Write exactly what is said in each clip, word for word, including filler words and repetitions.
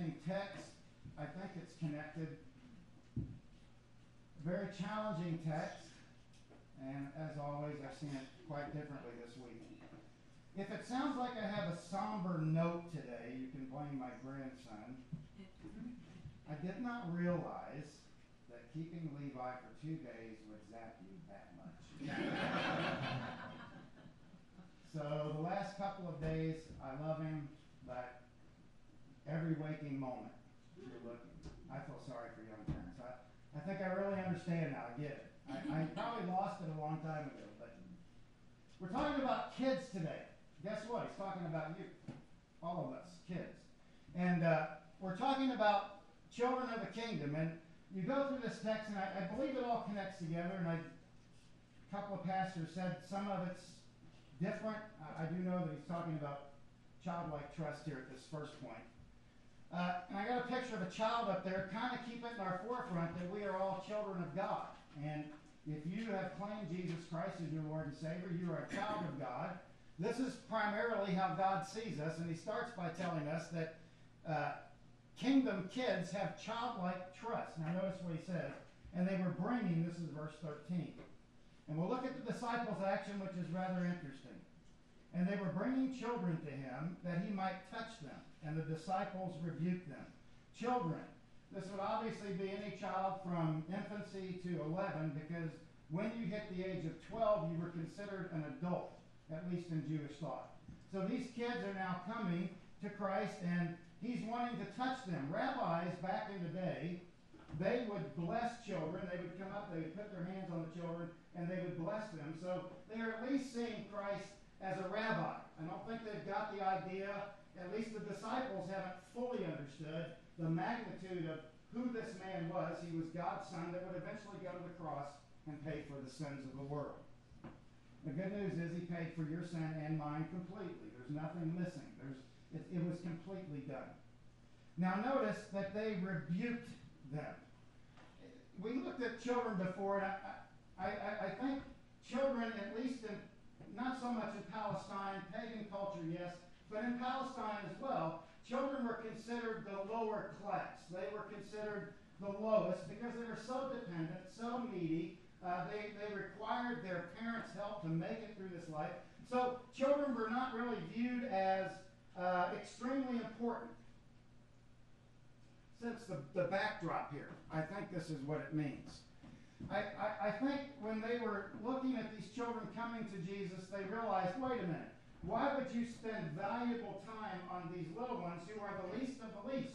interesting text. I think it's connected. A very challenging text. And as always, I've seen it quite differently this week. If it sounds like I have a somber note today, you can blame my grandson. I did not realize that keeping Levi for two days would zap you that much. So the last couple of days, I love him, but every waking moment, you're looking. I feel sorry for young parents. I, I think I really understand now. I get it. I, I probably lost it a long time ago, but we're talking about kids today. Guess what? He's talking about you. All of us, kids. And uh, we're talking about children of the kingdom. And you go through this text, and I, I believe it all connects together. And I, a couple of pastors said some of it's different. I, I do know that he's talking about childlike trust here at this first point. Uh, and I got a picture of a child up there. Kind of keep it in our forefront that we are all children of God. And if you have claimed Jesus Christ as your Lord and Savior, you are a child of God. This is primarily how God sees us, and he starts by telling us that uh, kingdom kids have childlike trust. Now notice what he says. And they were bringing, this is verse thirteen. And we'll look at the disciples' action, which is rather interesting. And they were bringing children to him that he might touch them. And the disciples rebuked them. Children. This would obviously be any child from infancy to eleven, because when you hit the age of twelve, you were considered an adult, at least in Jewish thought. So these kids are now coming to Christ, and he's wanting to touch them. Rabbis back in the day, they would bless children. They would come up, they would put their hands on the children, and they would bless them. So they're at least seeing Christ as a rabbi. I don't think they've got the idea, at least the disciples haven't fully understood the magnitude of who this man was. He was God's son that would eventually go to the cross and pay for the sins of the world. The good news is he paid for your sin and mine completely. There's nothing missing. There's, it, it was completely done. Now notice that they rebuked them. We looked at children before, and I, I, I think children, at least in, not so much in Palestine, pagan culture, yes, but in Palestine as well, children were considered the lower class. They were considered the lowest because they were so dependent, so needy. Uh, they, they required their parents' help to make it through this life. So children were not really viewed as uh, extremely important. Since the, the backdrop here, I think this is what it means. I, I, I think when they were looking at these children coming to Jesus, they realized, wait a minute, why would you spend valuable time on these little ones who are the least of the least?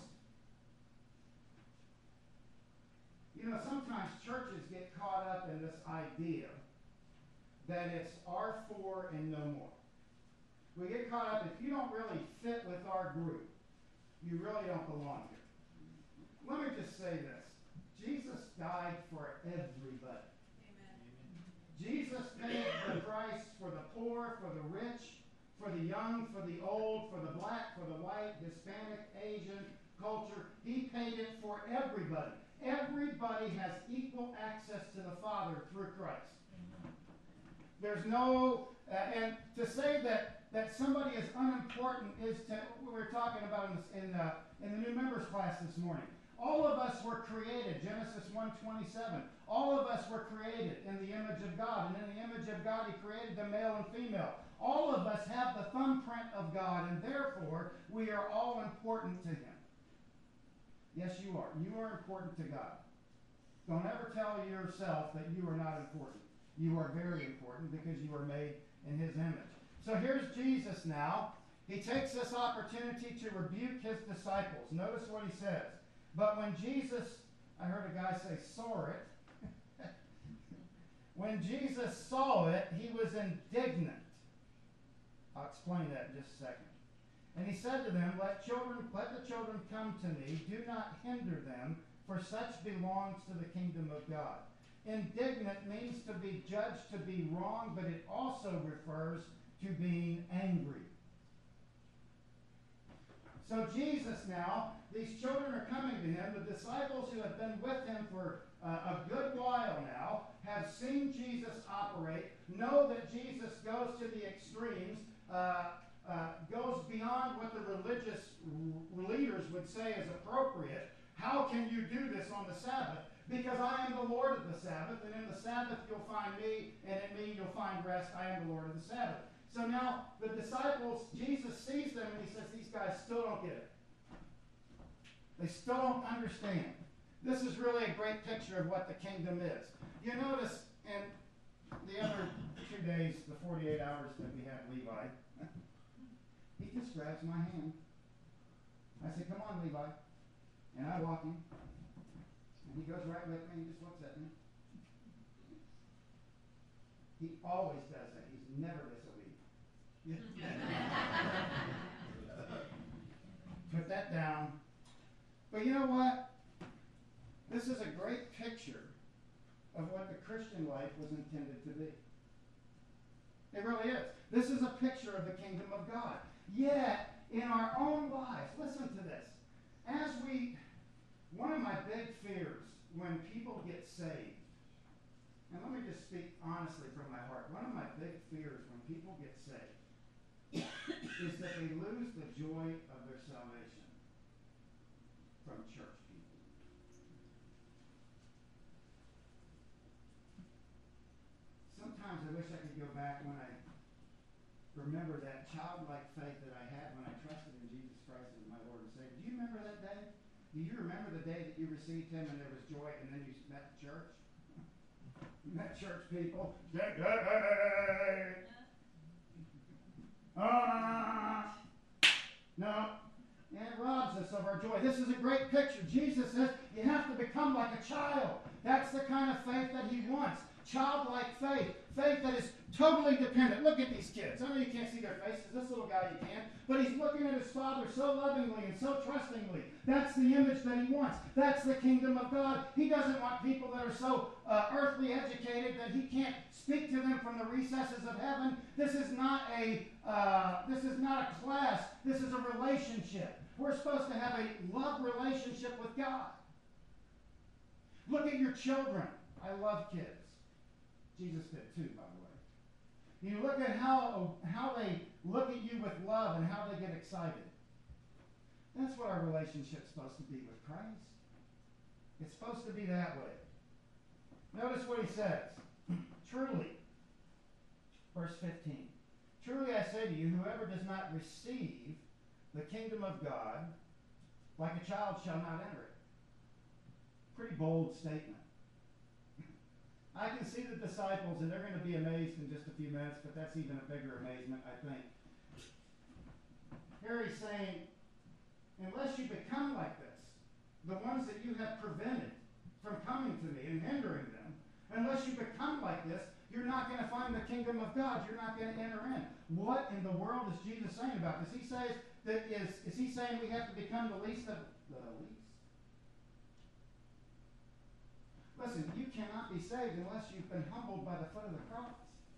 You know, sometimes churches get caught up in this idea that it's our four and no more. We get caught up, if you don't really fit with our group, you really don't belong here. Let me just say this. Jesus died for everybody. Amen. Jesus paid the price for the poor, for the rich, for the young, for the old, for the black, for the white, Hispanic, Asian culture. He paid it for everybody. Everybody has equal access to the Father through Christ. There's no, uh, and to say that, that somebody is unimportant is to, we were talking about in, this, in, uh, in the new members class this morning. All of us were created, Genesis one twenty-seven. All of us were created in the image of God, and in the image of God He created them male and female. All of us have the thumbprint of God, and therefore we are all important to Him. Yes, you are. You are important to God. Don't ever tell yourself that you are not important. You are very important because you are made in His image. So here's Jesus now. He takes this opportunity to rebuke His disciples. Notice what He says. But when Jesus, I heard a guy say, saw it. When Jesus saw it, He was indignant. I'll explain that in just a second. And He said to them, Let children, let the children come to me. Do not hinder them, for such belongs to the kingdom of God. Indignant means to be judged to be wrong, but it also refers to being angry. So Jesus now, these children are coming to Him. The disciples who have been with Him for uh, a good while now have seen Jesus operate, know that Jesus goes to the extremes, uh, uh, goes beyond what the religious r- leaders would would say is appropriate. How can you do this on the Sabbath? Because I am the Lord of the Sabbath, and in the Sabbath you'll find me, and in me you'll find rest. I am the Lord of the Sabbath. So now the disciples, Jesus sees them and he says, these guys still don't get it. They still don't understand. This is really a great picture of what the kingdom is. You notice in the other two days, the forty-eight hours that we had Levi, he just grabs my hand. I say, come on, Levi. And I walk him. And he goes right with me and just looks at me. He always does that. He's never disobedient. Put that down. But you know what? This is a great picture of what the Christian life was intended to be. It really is. This is a picture of the kingdom of God. Yet, in our own lives, listen to this. As we, one of my big fears when people get saved, and let me just speak honestly from my heart, one of my big fears when people get saved is that they lose the joy of their salvation from church people. Sometimes I wish I could go back when I remember that childlike faith that I had when I trusted in Jesus Christ as my Lord and Savior. Do you remember that day? Do you remember the day that you received Him and there was joy and then you met the church? You met church people. Uh, no. And it robs us of our joy. This is a great picture. Jesus says you have to become like a child. That's the kind of faith that He wants. Childlike faith. Faith that is totally dependent. Look at these kids. I know you can't see their faces. This little guy you can. But he's looking at his father so lovingly and so trustingly. That's the image that he wants. That's the kingdom of God. He doesn't want people that are so uh, earthly educated that he can't speak to them from the recesses of heaven. This is not a uh, this is not a class. This is a relationship. We're supposed to have a love relationship with God. Look at your children. I love kids. Jesus did too, by the way. You look at how, how they look at you with love and how they get excited. That's what our relationship's supposed to be with Christ. It's supposed to be that way. Notice what he says. Truly, verse fifteen. Truly I say to you, whoever does not receive the kingdom of God like a child shall not enter it. Pretty bold statement. I can see the disciples, and they're going to be amazed in just a few minutes, but that's even a bigger amazement, I think. Here he's saying, unless you become like this, the ones that you have prevented from coming to me and hindering them, unless you become like this, you're not going to find the kingdom of God. You're not going to enter in. What in the world is Jesus saying about this? He says that is, is he saying we have to become the least of the least? Listen, you cannot be saved unless you've been humbled by the foot of the cross.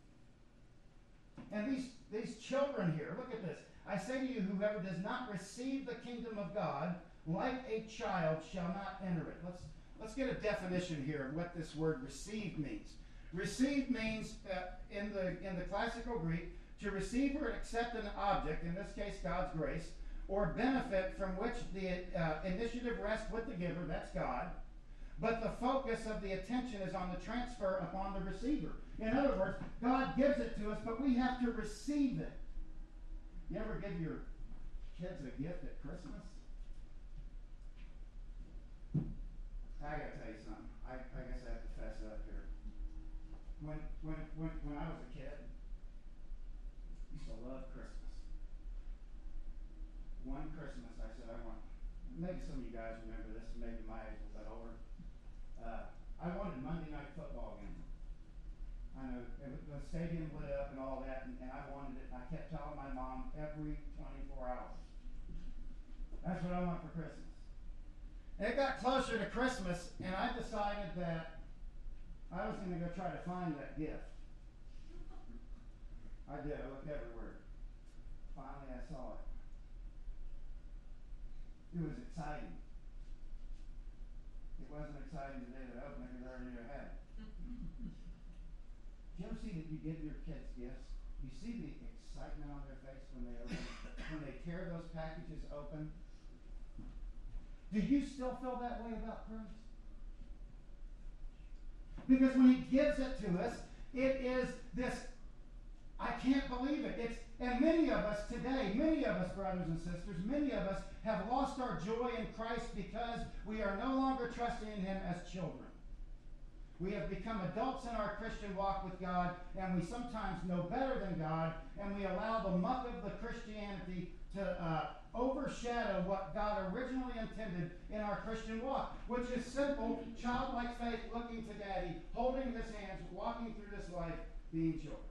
And these, these children here, look at this. I say to you, whoever does not receive the kingdom of God like a child shall not enter it. Let's, let's get a definition here of what this word receive means. Receive means, uh, in, the, in the classical Greek, to receive or accept an object, in this case God's grace, or benefit from which the uh, initiative rests with the giver, that's God. But the focus of the attention is on the transfer upon the receiver. In other words, God gives it to us, but we have to receive it. You ever give your kids a gift at Christmas? I gotta tell you something. I, I guess I have to fess up here. When, when, when, when I was a kid, I used to love Christmas. One Christmas I said, I want, maybe some of you guys remember this, maybe my age a little bit older. Uh, I wanted Monday night football game. I know it was, the stadium lit up and all that, and, and I wanted it. And I kept telling my mom every twenty-four hours, that's what I want for Christmas. And it got closer to Christmas, and I decided that I was going to go try to find that gift. I did. I looked everywhere. Finally, I saw it. It was exciting. It wasn't exciting the day that I opened it because I already knew I had it. Do you ever see that you give your kids gifts? You see the excitement on their face when they open, when they tear those packages open? Do you still feel that way about Christ? Because when he gives it to us, it is this, I can't believe it. It's, and many of us today, many of us brothers and sisters, many of us have lost our joy in Christ because we are no longer trusting in him as children. We have become adults in our Christian walk with God, and we sometimes know better than God, and we allow the muck of the Christianity to uh, overshadow what God originally intended in our Christian walk, which is simple, childlike faith, looking to Daddy, holding his hands, walking through this life, being children.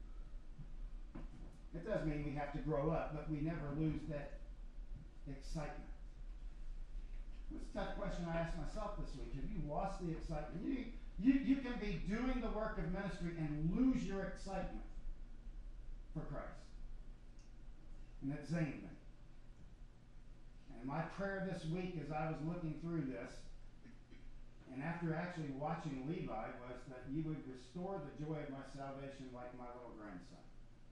It does mean we have to grow up, but we never lose that excitement. What's that question I asked myself this week? Have you lost the excitement? You, you, you can be doing the work of ministry and lose your excitement for Christ. And it zamed me. And my prayer this week as I was looking through this, and after actually watching Levi, was that you would restore the joy of my salvation like my little grandson.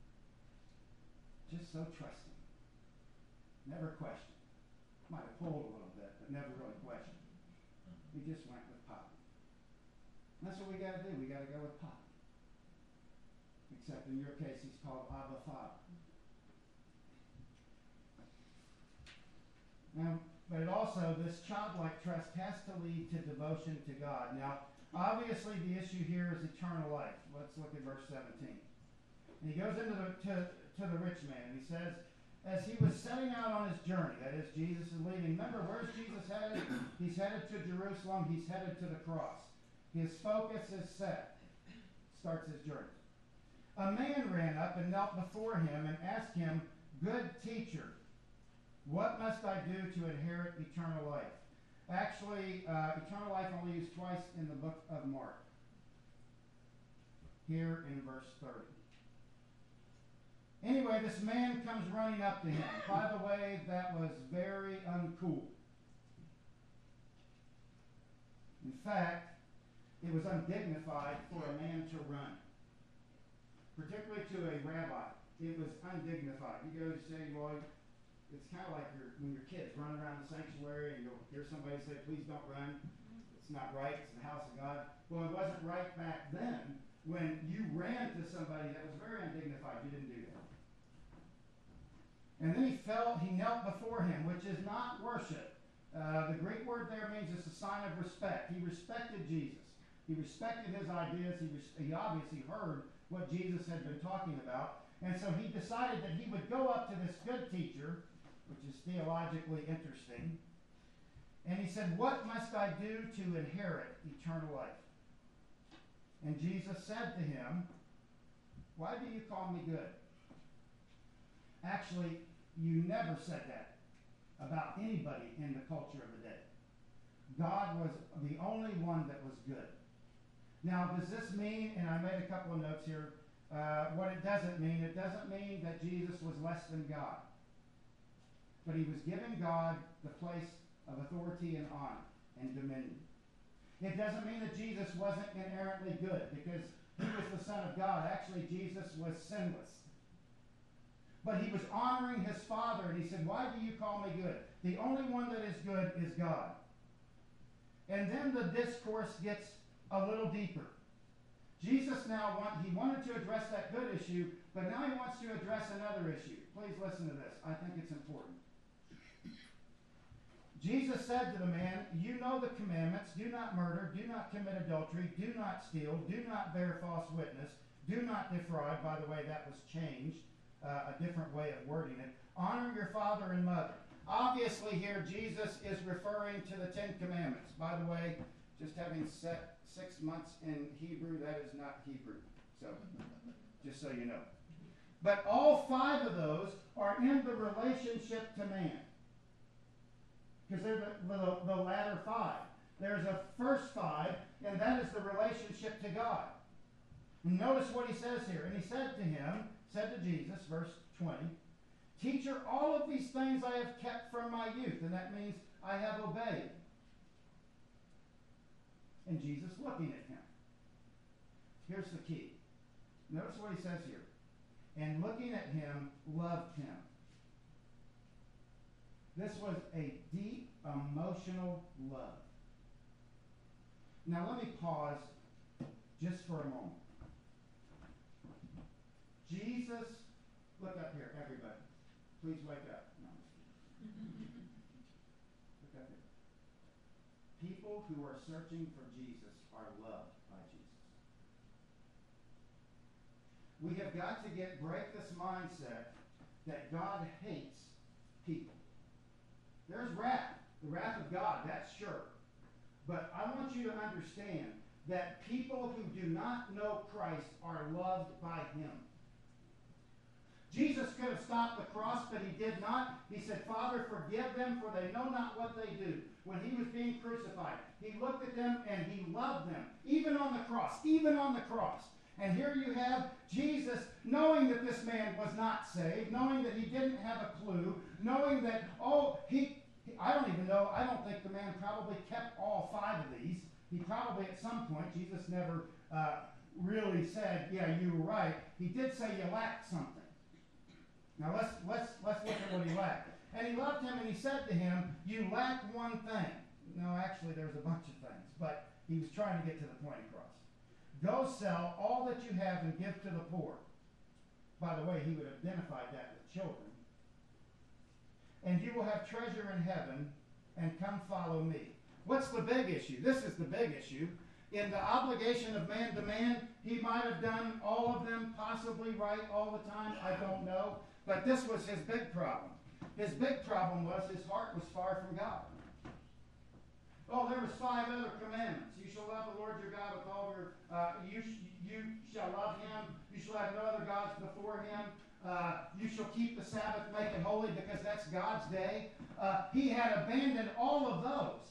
Just so trusting. Never questioned. Might have pulled a little bit, but never really questioned. We just went with Pop. That's what we got to do. We got to go with Pop. Except in your case, he's called Abba Father. Now, but it also, this childlike trust has to lead to devotion to God. Now, obviously, the issue here is eternal life. Let's look at verse seventeen. And he goes into the to, to the rich man, and he says, as he was setting out on his journey, that is, Jesus is leaving. Remember, where's Jesus headed? He's headed to Jerusalem. He's headed to the cross. His focus is set. Starts his journey. A man ran up and knelt before him and asked him, good teacher, what must I do to inherit eternal life? Actually, uh, eternal life only used twice in the book of Mark. Here in verse thirty. Anyway, this man comes running up to him. By the way, that was very uncool. In fact, it was undignified for a man to run. Particularly to a rabbi. It was undignified. You go to say, well, it's kind of like your, when your kids run around the sanctuary and you'll hear somebody say, please don't run. It's not right. It's the house of God. Well, it wasn't right back then when you ran to somebody that was very undignified. You didn't do that. And then he fell, he knelt before him, which is not worship. Uh, the Greek word there means it's a sign of respect. He respected Jesus. He respected his ideas. He, res- he obviously heard what Jesus had been talking about. And so he decided that he would go up to this good teacher, which is theologically interesting. And he said, what must I do to inherit eternal life? And Jesus said to him, why do you call me good? Actually, you never said that about anybody in the culture of the day. God was the only one that was good. Now, does this mean, and I made a couple of notes here, uh, what it doesn't mean, it doesn't mean that Jesus was less than God. But he was giving God the place of authority and honor and dominion. It doesn't mean that Jesus wasn't inherently good, because he was the Son of God. Actually, Jesus was sinless. But he was honoring his Father, and he said, why do you call me good? The only one that is good is God. And then the discourse gets a little deeper. Jesus now, want, he wanted to address that good issue, but now he wants to address another issue. Please listen to this. I think it's important. Jesus said to the man, you know the commandments, do not murder, do not commit adultery, do not steal, do not bear false witness, do not defraud. By the way, that was changed. Uh, a different way of wording it. Honor your father and mother. Obviously here Jesus is referring to the Ten Commandments. By the way, just having set six months in Hebrew, that is not Hebrew. So, just so you know. But all five of those are in the relationship to man. Because they're the, the, the latter five. There's a first five, and that is the relationship to God. And notice what he says here. And he said to him, said to Jesus, verse twenty, teacher, all of these things I have kept from my youth. And that means I have obeyed. And Jesus looking at him. Here's the key. Notice what he says here. And looking at him, loved him. This was a deep emotional love. Now let me pause just for a moment. Jesus, look up here, everybody. Please wake up. No. Look up here. People who are searching for Jesus are loved by Jesus. We have got to get break this mindset that God hates people. There's wrath, the wrath of God, that's sure. But I want you to understand that people who do not know Christ are loved by him. Jesus could have stopped the cross, but he did not. He said, Father, forgive them, for they know not what they do. When he was being crucified, he looked at them and he loved them, even on the cross, even on the cross. And here you have Jesus knowing that this man was not saved, knowing that he didn't have a clue, knowing that, oh, he, I don't even know, I don't think the man probably kept all five of these. He probably at some point, Jesus never uh, really said, yeah, you were right. He did say you lacked something. Now let's, let's, let's look at what he lacked. And he loved him and he said to him, you lack one thing. No, actually there's a bunch of things, but he was trying to get to the point across. Go sell all that you have and give to the poor. By the way, he would have identified that with children. And you will have treasure in heaven, and come follow me. What's the big issue? This is the big issue. In the obligation of man to man, he might have done all of them possibly right all the time. I don't know. But this was his big problem. His big problem was his heart was far from God. Oh, there was five other commandments. You shall love the Lord your God with all your, uh, you, sh- you shall love him. You shall have no other gods before him. Uh, you shall keep the Sabbath, make it holy, because that's God's day. Uh, he had abandoned all of those.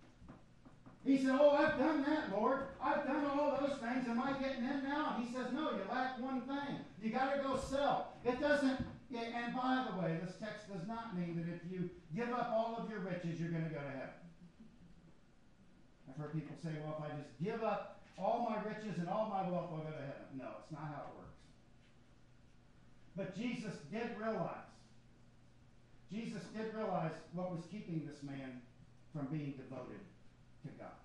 He said, oh, I've done that, Lord. I've done all those things. Am I getting in now? And he says, no, you lack one thing. You got to go sell. It doesn't, and by the way, this text does not mean that if you give up all of your riches, you're going to go to heaven. I've heard people say, well, if I just give up all my riches and all my wealth, I'll go to heaven. No, it's not how it works. But Jesus did realize, Jesus did realize what was keeping this man from being devoted to God.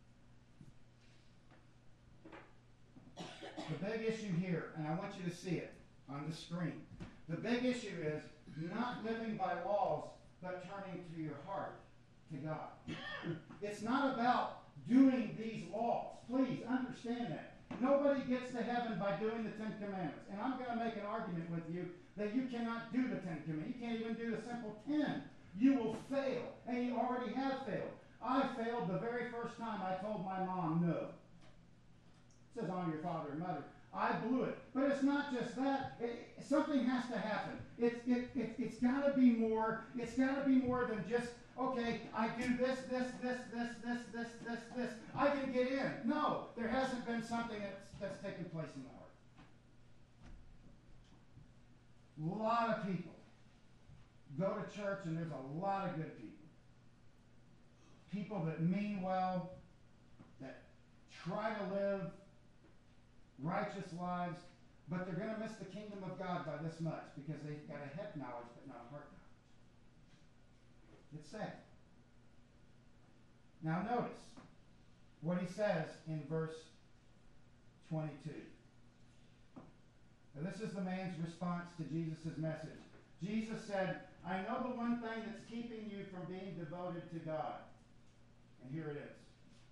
The big issue here, and I want you to see it on the screen. The big issue is not living by laws, but turning to your heart to God. It's not about doing these laws. Please understand that. Nobody gets to heaven by doing the Ten Commandments. And I'm going to make an argument with you that you cannot do the Ten Commandments. You can't even do the simple ten. You will fail. And you already have failed. I failed the very first time I told my mom no. It says honor your father and mother. I blew it. But it's not just that. It, something has to happen. It's, it, it, it's got to be more. It's got to be more than just, okay, I do this, this, this, this, this, this, this, this. I can get in. No, there hasn't been something that's, that's taken place in the heart. A lot of people go to church, and there's a lot of good people. People that mean well, that try to live righteous lives, but they're going to miss the kingdom of God by this much because they've got a head knowledge but not a heart knowledge. It's sad. Now notice what he says in verse twenty-two. Now this is the man's response to Jesus' message. Jesus said, I know the one thing that's keeping you from being devoted to God. And here it is.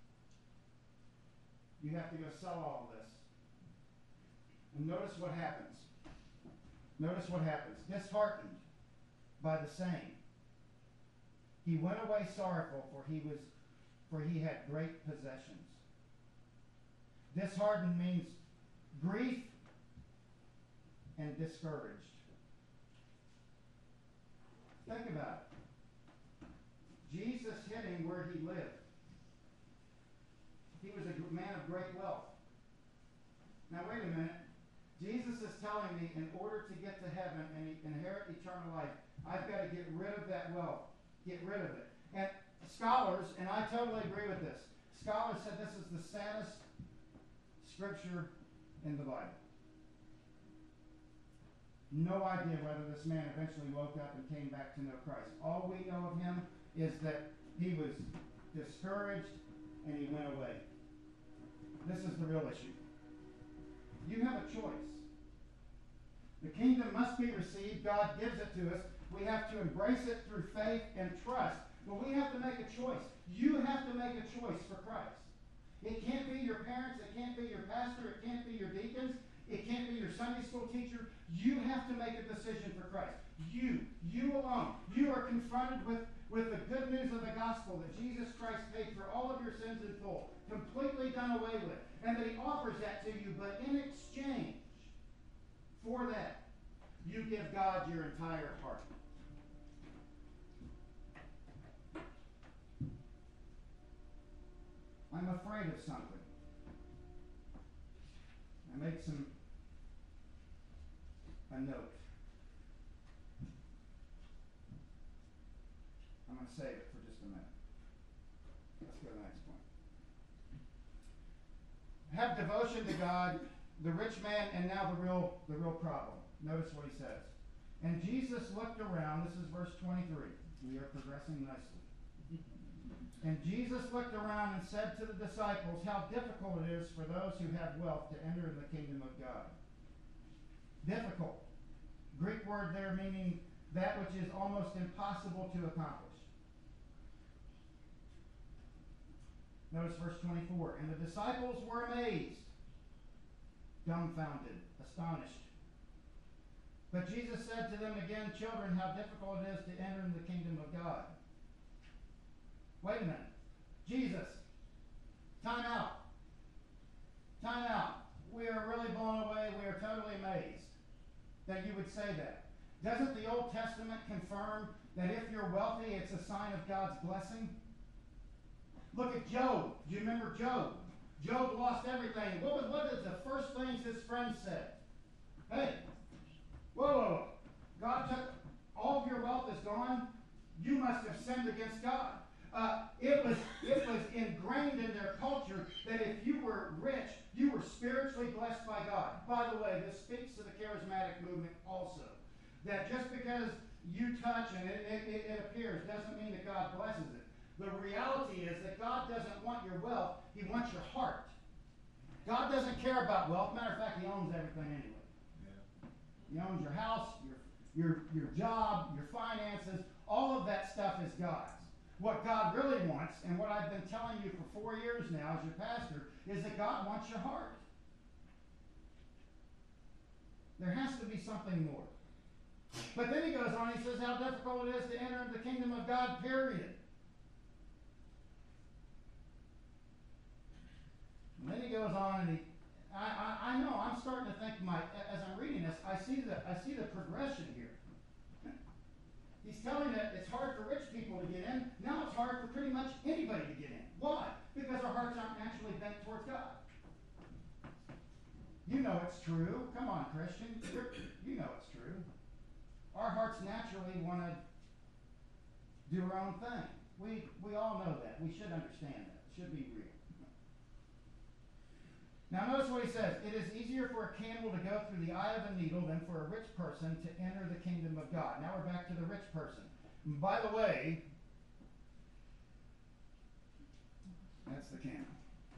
You have to go sell all of this. And notice what happens. Notice what happens. Disheartened by the saying, he went away sorrowful, for he was, for he had great possessions. Disheartened means grief and discouraged. Think about it. Jesus hit him where he lived. He was a man of great wealth. Now wait a minute. Jesus is telling me in order to get to heaven and inherit eternal life, I've got to get rid of that wealth. Get rid of it. And scholars, and I totally agree with this, scholars said this is the saddest scripture in the Bible. No idea whether this man eventually woke up and came back to know Christ. All we know of him is that He was discouraged, and he went away. This is the real issue. You have a choice. The kingdom must be received. God gives it to us. We have to embrace it through faith and trust. But we have to make a choice. You have to make a choice for Christ. It can't be your parents. It can't be your pastor. It can't be your deacons. It can't be your Sunday school teacher. You have to make a decision for Christ. You, you alone. You are confronted with, with the good news of the gospel that Jesus Christ paid for all of your sins in full, completely done away with, and that he offers that to you. But in exchange for that, you give God your entire heart. I'm afraid of something. I made some, a note. I'm going to save it for just a minute. Let's go to the next point. Have devotion to God, the rich man, and now the real, the real problem. Notice what he says. And Jesus looked around. This is verse twenty-three. We are progressing nicely. And Jesus looked around and said to the disciples, how difficult it is for those who have wealth to enter the kingdom of God. Difficult. Greek word there meaning that which is almost impossible to accomplish. Notice verse twenty-four. And the disciples were amazed, dumbfounded, astonished. But Jesus said to them again, children, how difficult it is to enter in the kingdom of God. Wait a minute. Jesus, time out. Time out. We are really blown away. We are totally amazed that you would say that. Doesn't the Old Testament confirm that if you're wealthy, it's a sign of God's blessing? Look at Job. Do you remember Job? Job lost everything. What was what is the first things his friends said? Hey, whoa, whoa, whoa. God took all of your wealth is gone. You must have sinned against God. Uh, it was it was ingrained in their culture that if you were rich, you were spiritually blessed by God. By the way, this speaks to the charismatic movement also. That just because you touch and it, it, it appears doesn't mean that God blesses it. The reality is that God doesn't want your wealth, he wants your heart. God doesn't care about wealth. Matter of fact, he owns everything anyway. Yeah. He owns your house, your, your, your job, your finances. All of that stuff is God's. What God really wants, and what I've been telling you for four years now as your pastor, is that God wants your heart. There has to be something more. But then he goes on, he says how difficult it is to enter into the kingdom of God, period. And then he goes on, and he, I, I, I know, I'm starting to think, my, as I'm reading this, I see the, I see the progression here. He's telling that it's hard for rich people to get in. Now it's hard for pretty much anybody to get in. Why? Because our hearts aren't naturally bent towards God. You know it's true. Come on, Christian. You're, you know it's true. Our hearts naturally want to do our own thing. We, we all know that. We should understand that. It should be real. Now notice what he says. It is easier for a camel to go through the eye of a needle than for a rich person to enter the kingdom of God. Now we're back to the rich person. And by the way, that's the camel.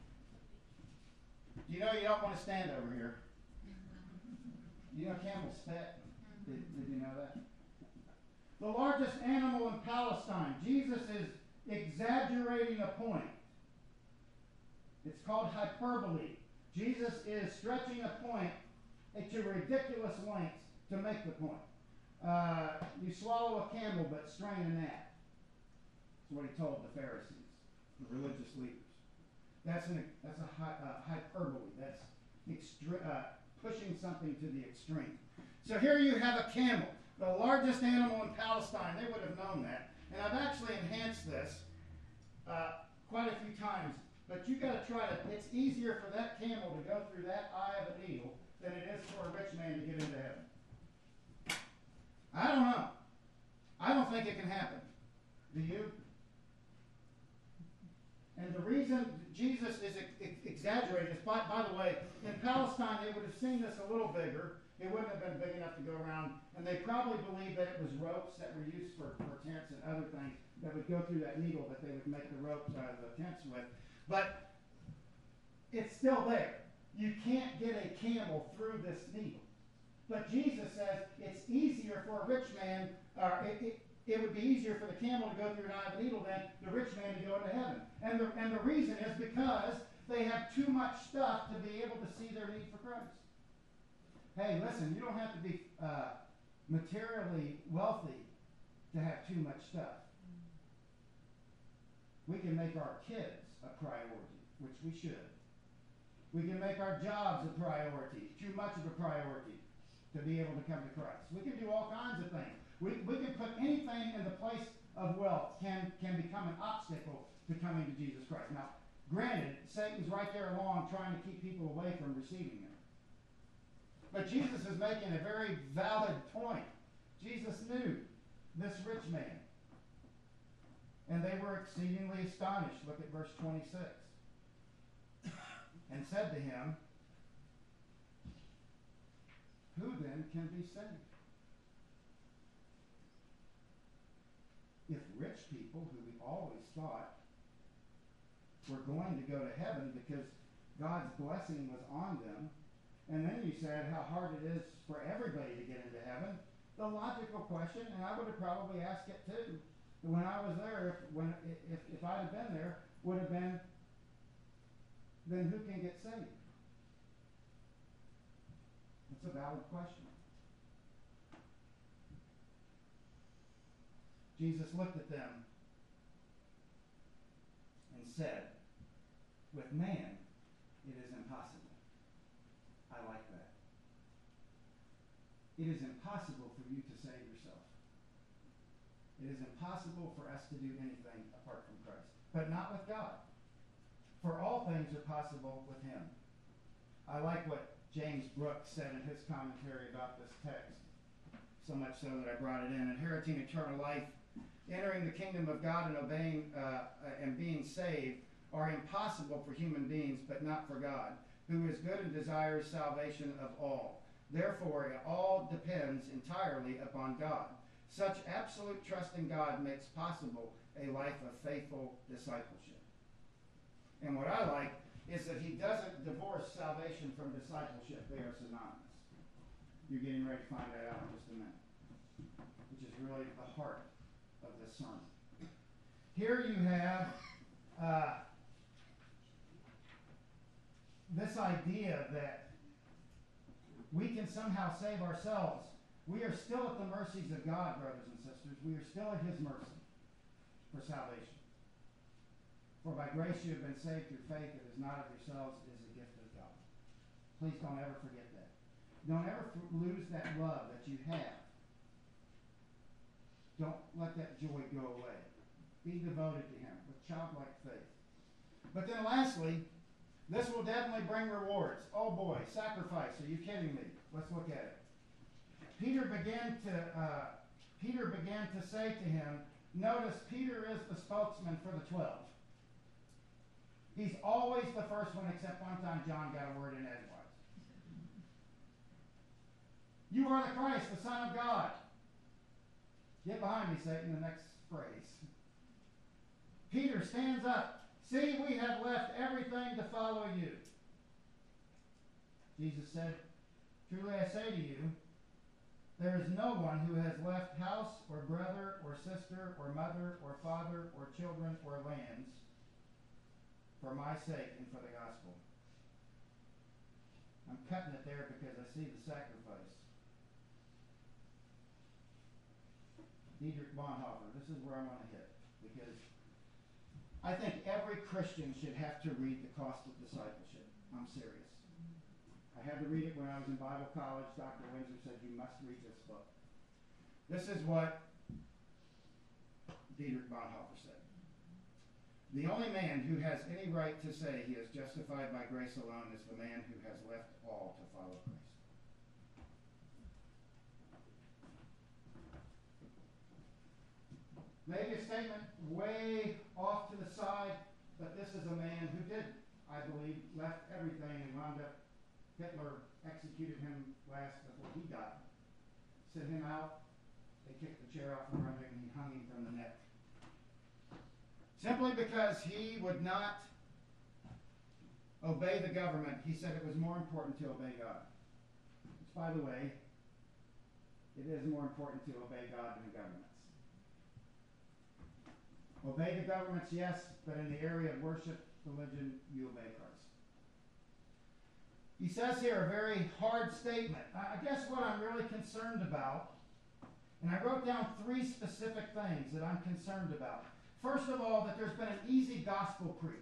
You know you don't want to stand over here. You know camels spit? Did, did you know that? The largest animal in Palestine. Jesus is exaggerating a point. It's called hyperbole. Jesus is stretching a point to ridiculous lengths to make the point. Uh, you swallow a camel but strain a gnat. That's what he told the Pharisees, the religious leaders. That's, an, that's a hy, uh, hyperbole. That's extre- uh, pushing something to the extreme. So here you have a camel, the largest animal in Palestine. They would have known that. And I've actually enhanced this uh, quite a few times. But you got to try to, it's easier for that camel to go through that eye of a needle than it is for a rich man to get into heaven. I don't know. I don't think it can happen. Do you? And the reason Jesus is ex- exaggerating is, by, by the way, in Palestine they would have seen this a little bigger. It wouldn't have been big enough to go around, and they probably believed that it was ropes that were used for, for tents and other things that would go through that needle that they would make the ropes out of the tents with. But it's still there. You can't get a camel through this needle. But Jesus says it's easier for a rich man, or it, it, it would be easier for the camel to go through an eye of a needle than the rich man to go into heaven. And the, and the reason is because they have too much stuff to be able to see their need for Christ. Hey, listen, you don't have to be uh, materially wealthy to have too much stuff. We can make our kids a priority, which we should. We can make our jobs a priority, too much of a priority to be able to come to Christ. We can do all kinds of things. We, we can put anything in the place of wealth can, can become an obstacle to coming to Jesus Christ. Now, granted, Satan's right there along trying to keep people away from receiving him. But Jesus is making a very valid point. Jesus knew this rich man. And they were exceedingly astonished. Look at verse twenty-six. And said to him, who then can be saved? If rich people, who we always thought were going to go to heaven because God's blessing was on them, and then you said how hard it is for everybody to get into heaven, the logical question, and I would have probably asked it too, when I was there, if, when, if, if I'd have been there, would have been, then who can get saved? It's a valid question. Jesus looked at them and said, with man, it is impossible. I like that. It is impossible for you to save yourself. It is impossible for us to do anything apart from Christ, but not with God. For all things are possible with him. I like what James Brooks said in his commentary about this text, so much so that I brought it in. Inheriting eternal life, entering the kingdom of God and obeying uh, and being saved are impossible for human beings, but not for God, who is good and desires salvation of all. Therefore, it all depends entirely upon God. Such absolute trust in God makes possible a life of faithful discipleship. And what I like is that he doesn't divorce salvation from discipleship. They are synonymous. You're getting ready to find that out in just a minute, which is really the heart of this sermon. Here you have uh, this idea that we can somehow save ourselves. We are still at the mercies of God, brothers and sisters. We are still at his mercy for salvation. For by grace you have been saved through faith. It is not of yourselves, it is a gift of God. Please don't ever forget that. Don't ever f- lose that love that you have. Don't let that joy go away. Be devoted to him with childlike faith. But then lastly, this will definitely bring rewards. Oh boy, sacrifice. Are you kidding me? Let's look at it. Peter began to uh, Peter began to say to him, notice Peter is the spokesman for the twelve. He's always the first one, except one time John got a word in edgewise. You are the Christ, the Son of God. Get behind me, Satan, the next phrase. Peter stands up. See, we have left everything to follow you. Jesus said, truly I say to you, there is no one who has left house or brother or sister or mother or father or children or lands for my sake and for the gospel. I'm cutting it there because I see the sacrifice. Dietrich Bonhoeffer, this is where I want to hit, because I think every Christian should have to read The Cost of Discipleship. I'm serious. I had to read it when I was in Bible college. Doctor Windsor said, you must read this book. This is what Dietrich Bonhoeffer said. The only man who has any right to say he is justified by grace alone is the man who has left all to follow Christ. Maybe a statement way off to the side, but this is a man who did, I believe, left everything and wound up Hitler executed him last before he died. Sent him out, they kicked the chair off in front of him, and he hung him from the neck. Simply because he would not obey the government, he said it was more important to obey God. Which, by the way, it is more important to obey God than governments. Obey the governments, yes, but in the area of worship, religion, you obey Christ. He says here a very hard statement. I guess what I'm really concerned about, and I wrote down three specific things that I'm concerned about. First of all, that there's been an easy gospel preached.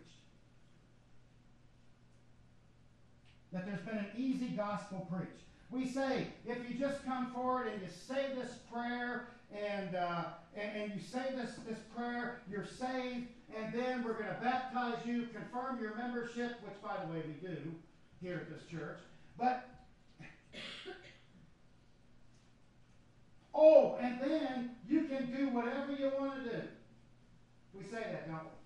That there's been an easy gospel preached. We say, if you just come forward and you say this prayer, and, uh, and, and you say this, this prayer, you're saved, and then we're going to baptize you, confirm your membership, which, by the way, we do here at this church. But, oh, and then you can do whatever you want to do. We say that, don't we?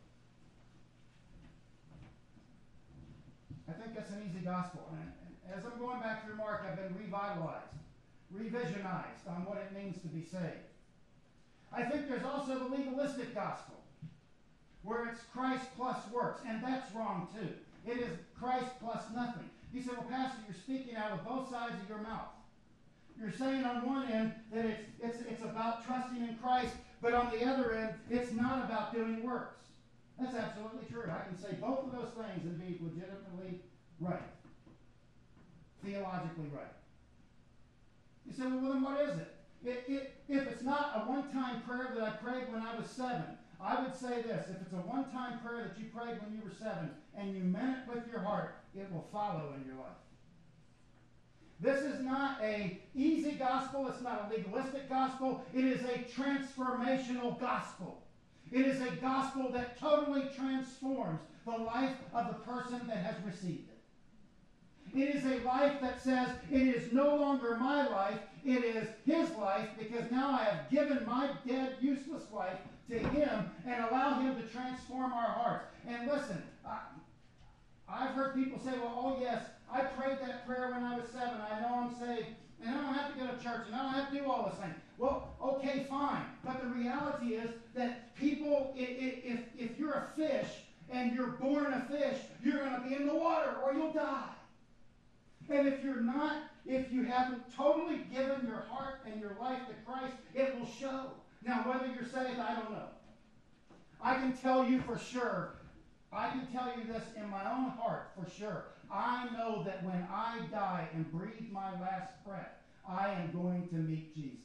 I think that's an easy gospel. And as I'm going back through Mark, I've been revitalized, revisionized on what it means to be saved. I think there's also the legalistic gospel, where it's Christ plus works, and that's wrong too. It is Christ plus nothing. You say, well, Pastor, you're speaking out of both sides of your mouth. You're saying on one end that it's, it's, it's about trusting in Christ, but on the other end, it's not about doing works. That's absolutely true. I can say both of those things and be legitimately right. Theologically right. You say, well, then what is it? It, it? If it's not a one-time prayer that I prayed when I was seven, I would say this. If it's a one-time prayer that you prayed when you were seven and you meant it with your heart, it will follow in your life. This is not a easy gospel. It's not a legalistic gospel. It is a transformational gospel. It is a gospel that totally transforms the life of the person that has received it. It is a life that says, it is no longer my life, it is his life, because now I have given my dead, useless life to him and allow him to transform our hearts. And listen, I, I've heard people say, well, oh yes, I prayed that prayer when I was seven, I know I'm saved, and I don't have to go to church, and I don't have to do all this thing. Well, okay, fine. But the reality is that people, if, if you're a fish and you're born a fish, you're going to be in the water or you'll die. And if you're not, if you haven't totally given your heart and your life to Christ, it will show. Now, whether you're saved, I don't know. I can tell you for sure, I can tell you this in my own heart for sure. I know that when I die and breathe my last breath, I am going to meet Jesus.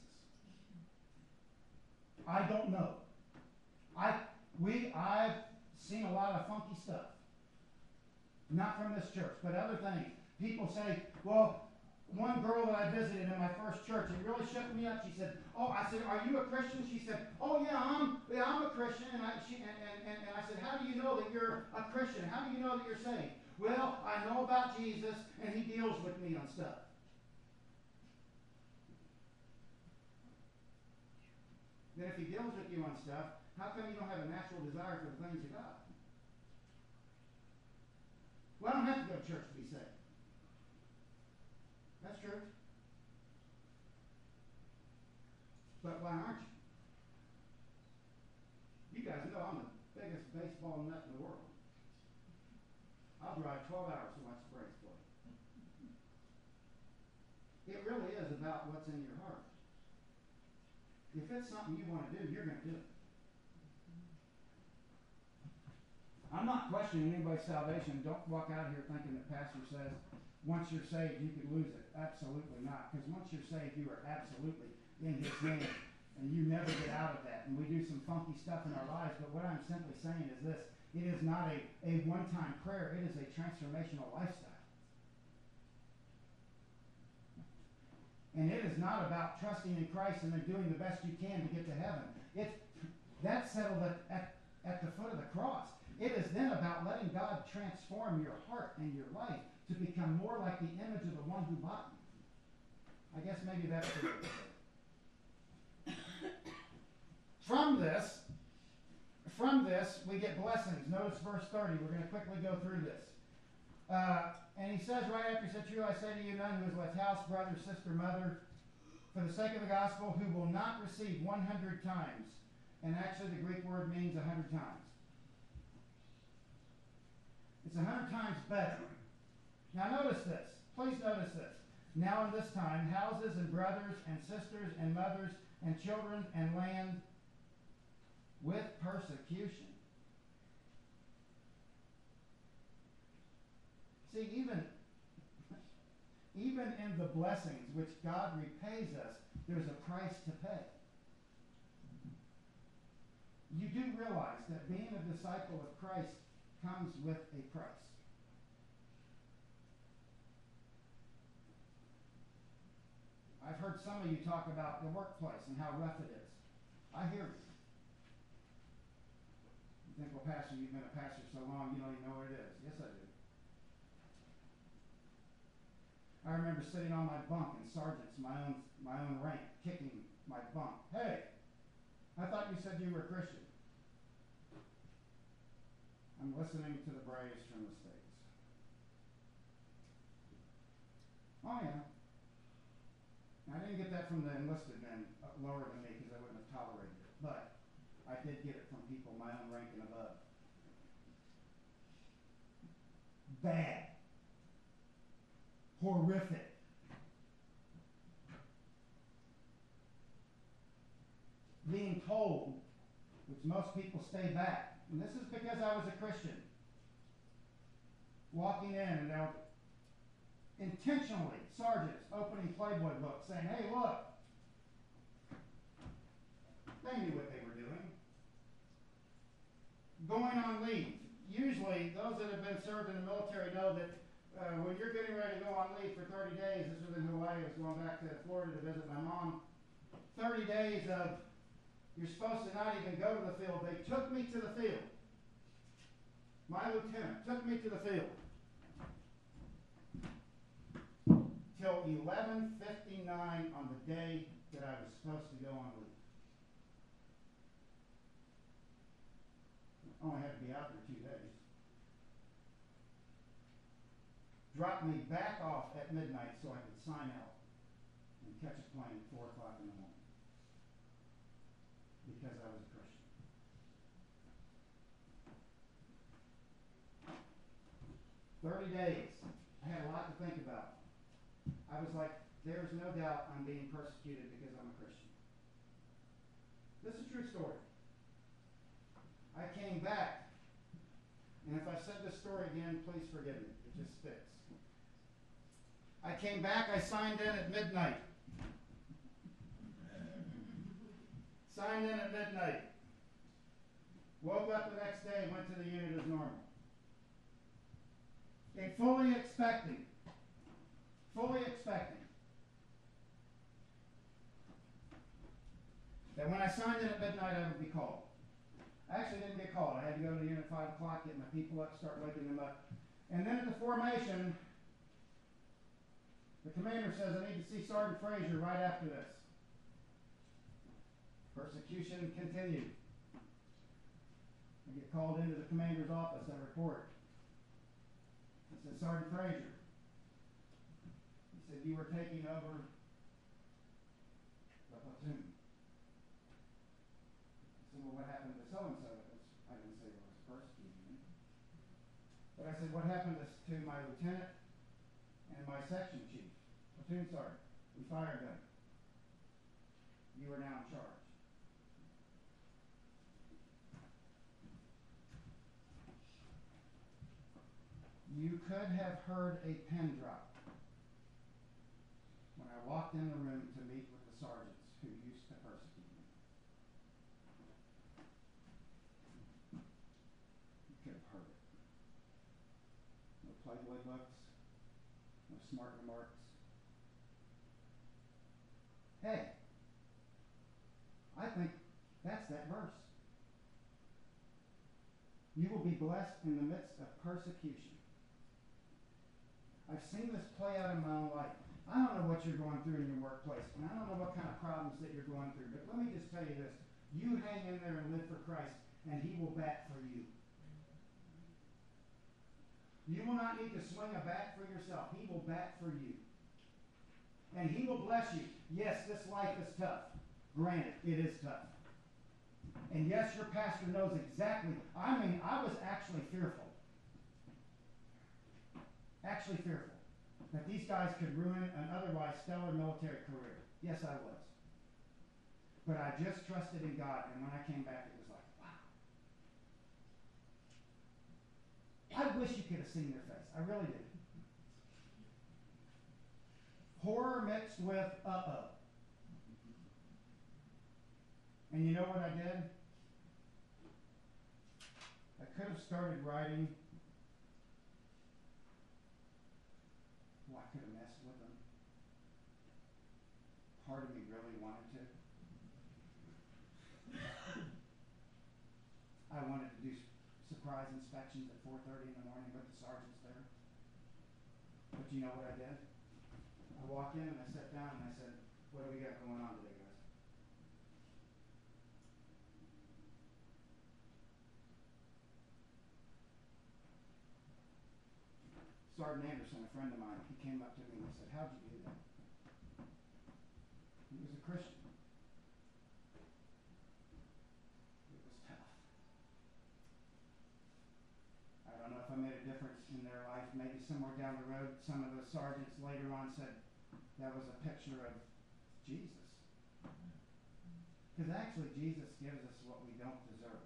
I don't know. I we I've seen a lot of funky stuff. Not from this church, but other things. People say, well, one girl that I visited in my first church, it really shook me up. She said, oh, I said, are you a Christian? She said, oh, yeah, I'm, yeah, I'm a Christian. And I, she, and, and, and I said, how do you know that you're a Christian? How do you know that you're saved? Well, I know about Jesus, and he deals with me on stuff. Then if he deals with you on stuff, how come you don't have a natural desire for the things of God? Well, I don't have to go to church to be saved. That's true. But why aren't you? You guys know I'm the biggest baseball nut in the world. I'll drive twelve hours to watch the Braves play. It really is about what's in your heart. If it's something you want to do, you're going to do it. I'm not questioning anybody's salvation. Don't walk out here thinking that pastor says once you're saved, you could lose it. Absolutely not. Because once you're saved, you are absolutely in his hand. And you never get out of that. And we do some funky stuff in our lives. But what I'm simply saying is this. It is not a, a one-time prayer. It is a transformational lifestyle. And it is not about trusting in Christ and then doing the best you can to get to heaven. It's, that's settled at, at, at the foot of the cross. It is then about letting God transform your heart and your life to become more like the image of the one who bought you. I guess maybe that's the way to say it. From this, from this, we get blessings. Notice verse thirty. We're going to quickly go through this. Uh, and he says right after he said, "True, I say to you, none who has left house, brother, sister, mother, for the sake of the gospel, who will not receive one hundred times." And actually the Greek word means a hundred times. It's a hundred times better. Now notice this. Please notice this. Now in this time, houses and brothers and sisters and mothers and children and land with persecution. See, even, even in the blessings which God repays us, there's a price to pay. You do realize that being a disciple of Christ comes with a price. I've heard some of you talk about the workplace and how rough it is. I hear you. You think, well, Pastor, you've been a pastor so long, you don't even know what it is. Yes, I do. I remember sitting on my bunk in sergeant's, my own, my own rank, kicking my bunk. "Hey, I thought you said you were a Christian." I'm listening to the Braves from the States. Oh, yeah. I didn't get that from the enlisted men lower than me because I wouldn't have tolerated it. But I did get it from people my own rank and above. Bad. Horrific. Being told, which most people stay back, and this is because I was a Christian, walking in and they'll intentionally, sergeants opening Playboy books saying, "Hey, look." They knew what they were doing. Going on leave. Usually, those that have been served in the military know that uh, when you're getting ready to go on leave for thirty days, this was in Hawaii, I was going back to Florida to visit my mom, thirty days of, you're supposed to not even go to the field. They took me to the field. My lieutenant took me to the field. Till eleven fifty-nine on the day that I was supposed to go on leave. I only had to be out there two days. Dropped me back off at midnight so I could sign out and catch a plane at four o'clock in the morning. Because I was a Christian. Thirty days. I had a lot to think about. I was like, there's no doubt I'm being persecuted because I'm a Christian. This is a true story. I came back, and if I said this story again, please forgive me. It just fits. I came back, I signed in at midnight. Signed in at midnight. Woke up the next day, went to the unit as normal. And fully expecting, fully expecting that when I signed in at midnight, I would be called. I actually didn't get called. I had to go to the unit at five o'clock, get my people up, start waking them up. And then at the formation, the commander says, "I need to see Sergeant Frazier right after this." Persecution continued. I get called into the commander's office. I report. I said, "Sergeant Frazier." He said, "You were taking over the platoon." I said, "Well, what happened to so-and-so?" I didn't say it was persecuting me. But I said, "What happened to, to my lieutenant and my section chief? Platoon sergeant, we fired them. You are now in charge." You could have heard a pin drop when I walked in the room to meet with the sergeants who used to persecute me. You could have heard it. No Playboy books, no smart remarks. Hey, I think that's that verse. You will be blessed in the midst of persecution. I've seen this play out in my own life. I don't know what you're going through in your workplace, and I don't know what kind of problems that you're going through, but let me just tell you this. You hang in there and live for Christ, and He will bat for you. You will not need to swing a bat for yourself. He will bat for you. And He will bless you. Yes, this life is tough. Granted, it is tough. And yes, your pastor knows exactly. I mean, I was actually fearful. Actually fearful that these guys could ruin an otherwise stellar military career. Yes, I was. But I just trusted in God, and when I came back, it was like, wow. I wish you could have seen their face. I really did. Horror mixed with uh-oh. And you know what I did? I could have started writing. Well, I could have messed with them. Part of me really wanted to. I wanted to do surprise inspections at four thirty in the morning with the sergeants there. But you know what I did? I walked in and I sat down and I said, what do we got going on today, guys? Sergeant Anderson, a friend of mine, he came up to me and he said, how'd you do that? He was a Christian. It was tough. I don't know if I made a difference in their life. Maybe somewhere down the road, some of the sergeants later on said that was a picture of Jesus. Because actually Jesus gives us what we don't deserve.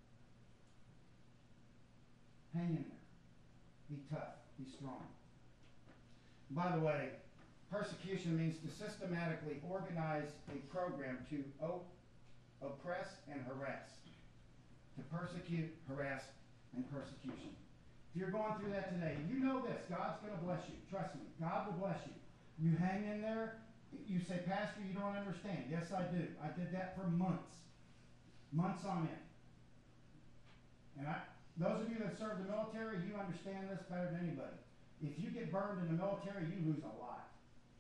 Hang in there. Be tough. Be strong. By the way, persecution means to systematically organize a program to op- oppress and harass. To persecute, harass, and persecution. If you're going through that today, you know this. God's going to bless you. Trust me. God will bless you. You hang in there. You say, Pastor, you don't understand. Yes, I do. I did that for months. Months on end. And I, those of you that serve the military, you understand this better than anybody. If you get burned in the military, you lose a lot.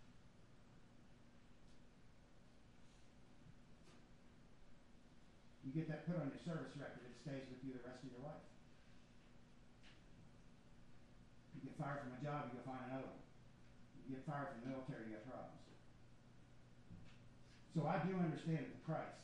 You get that put on your service record, it stays with you the rest of your life. You get fired from a job, you go find another one. You get fired from the military, you got problems. So I do understand the price.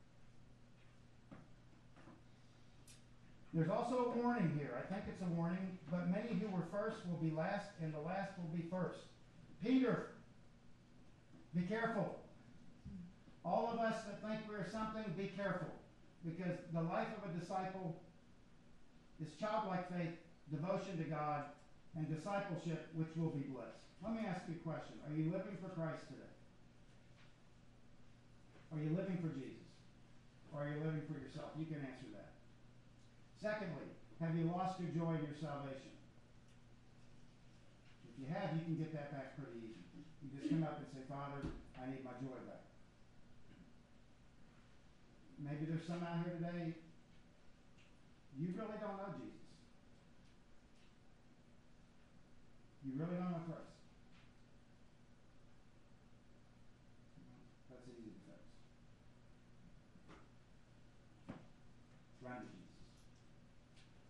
There's also a warning here. I think it's a warning, but many who were first will be last, and the last will be first. Peter, be careful. All of us that think we're something, be careful. Because the life of a disciple is childlike faith, devotion to God, and discipleship, which will be blessed. Let me ask you a question. Are you living for Christ today? Are you living for Jesus? Or are you living for yourself? You can answer that. Secondly, have you lost your joy in your salvation? If you have, you can get that back pretty easy. You just come up and say, Father, I need my joy back. Maybe there's some out here today, you really don't know Jesus. You really don't know Christ.